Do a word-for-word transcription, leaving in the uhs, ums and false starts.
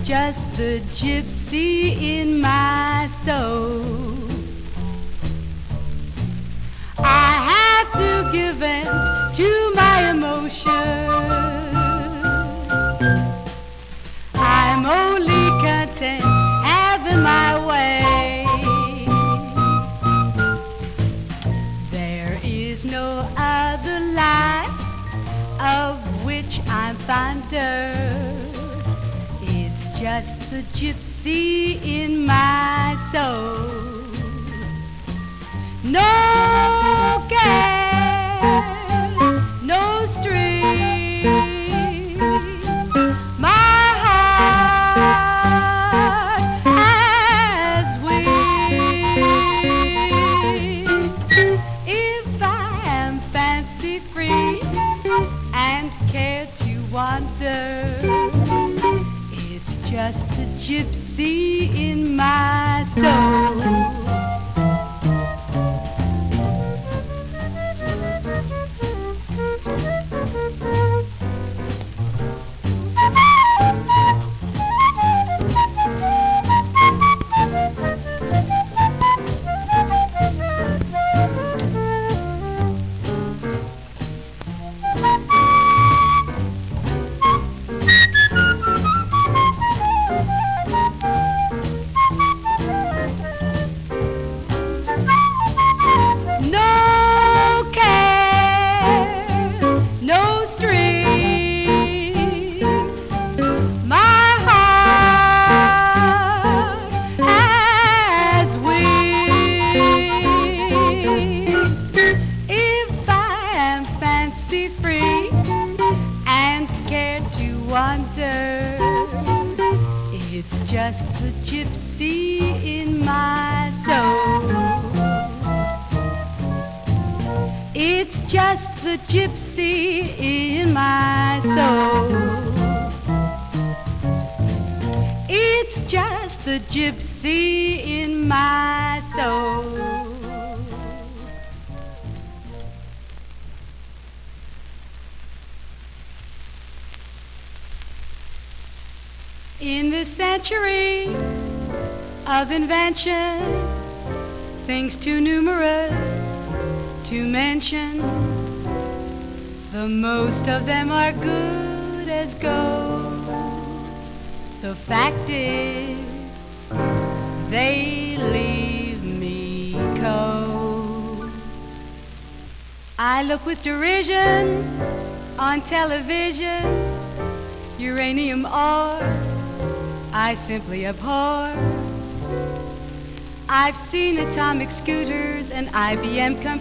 just the gypsy in my soul. I have to give in to my emotions. I'm only content having my way. There is no other life of which I'm fonder. It's just the gypsy in my soul. No cares, no strings. My heart has wings. If I am fancy free and care to wander, it's just the gypsy in my soul. Free and care to wander, it's just the gypsy in my soul. It's just the gypsy in my soul. It's just the gypsy in my soul. In this century of invention, things too numerous to mention, the most of them are good as gold. The fact is, they leave me cold. I look with derision on television, uranium ore I simply abhor. I've seen atomic scooters and I B M computers.